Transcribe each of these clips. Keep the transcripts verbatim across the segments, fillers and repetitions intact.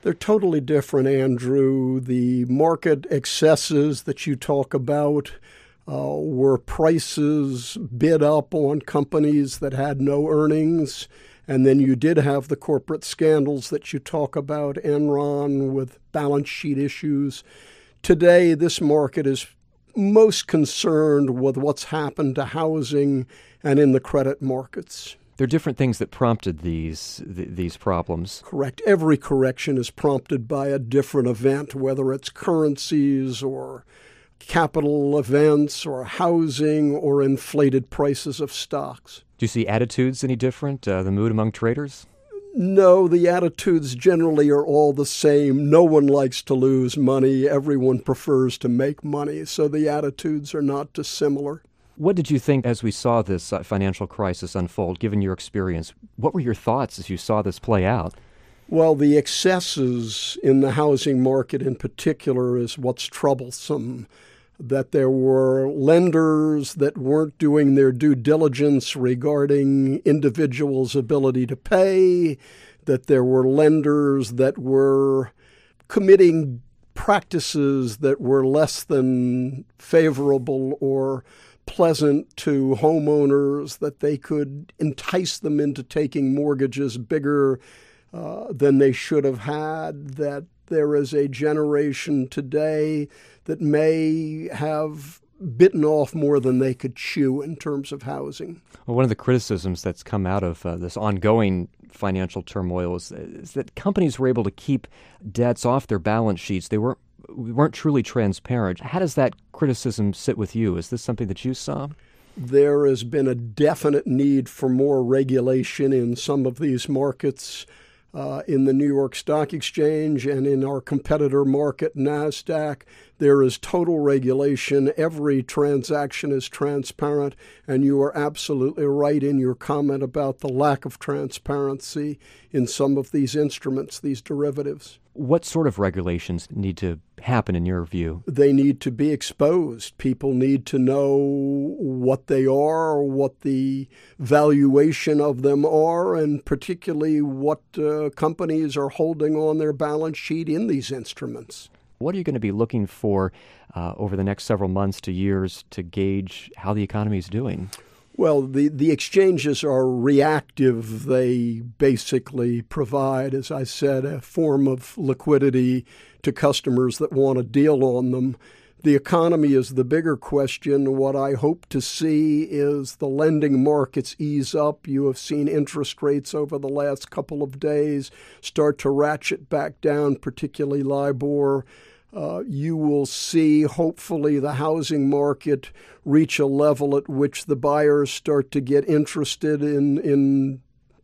They're totally different, Andrew. The market excesses that you talk about uh, were prices bid up on companies that had no earnings. And then you did have the corporate scandals that you talk about, Enron with balance sheet issues. Today, this market is most concerned with what's happened to housing and in the credit markets. There are different things that prompted these th- these problems. Correct. Every correction is prompted by a different event, whether it's currencies or capital events or housing or inflated prices of stocks. Do you see attitudes any different, uh, the mood among traders? No, the attitudes generally are all the same. No one likes to lose money. Everyone prefers to make money. So the attitudes are not dissimilar. What did you think as we saw this uh, financial crisis unfold, given your experience? What were your thoughts as you saw this play out? Well, the excesses in the housing market in particular is what's troublesome. That there were lenders that weren't doing their due diligence regarding individuals' ability to pay, that there were lenders that were committing practices that were less than favorable or pleasant to homeowners, that they could entice them into taking mortgages bigger uh, than they should have had, that there is a generation today that may have bitten off more than they could chew in terms of housing. Well, one of the criticisms that's come out of uh, this ongoing financial turmoil is, is that companies were able to keep debts off their balance sheets. They weren't, weren't truly transparent. How does that criticism sit with you? Is this something that you saw? There has been a definite need for more regulation in some of these markets. Uh, in the New York Stock Exchange and in our competitor market, NASDAQ, there is total regulation. Every transaction is transparent, and you are absolutely right in your comment about the lack of transparency in some of these instruments, these derivatives. What sort of regulations need to happen in your view? They need to be exposed. People need to know what they are, what the valuation of them are, and particularly what uh, companies are holding on their balance sheet in these instruments. What are you going to be looking for uh, over the next several months to years to gauge how the economy is doing? Well, the, the exchanges are reactive. They basically provide, as I said, a form of liquidity to customers that want a deal on them. The economy is the bigger question. What I hope to see is the lending markets ease up. You have seen interest rates over the last couple of days start to ratchet back down, particularly LIBOR. Uh, you will see, hopefully, the housing market reach a level at which the buyers start to get interested in, in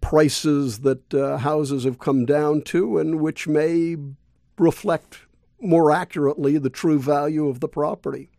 prices that uh, houses have come down to and which may reflect more accurately the true value of the property.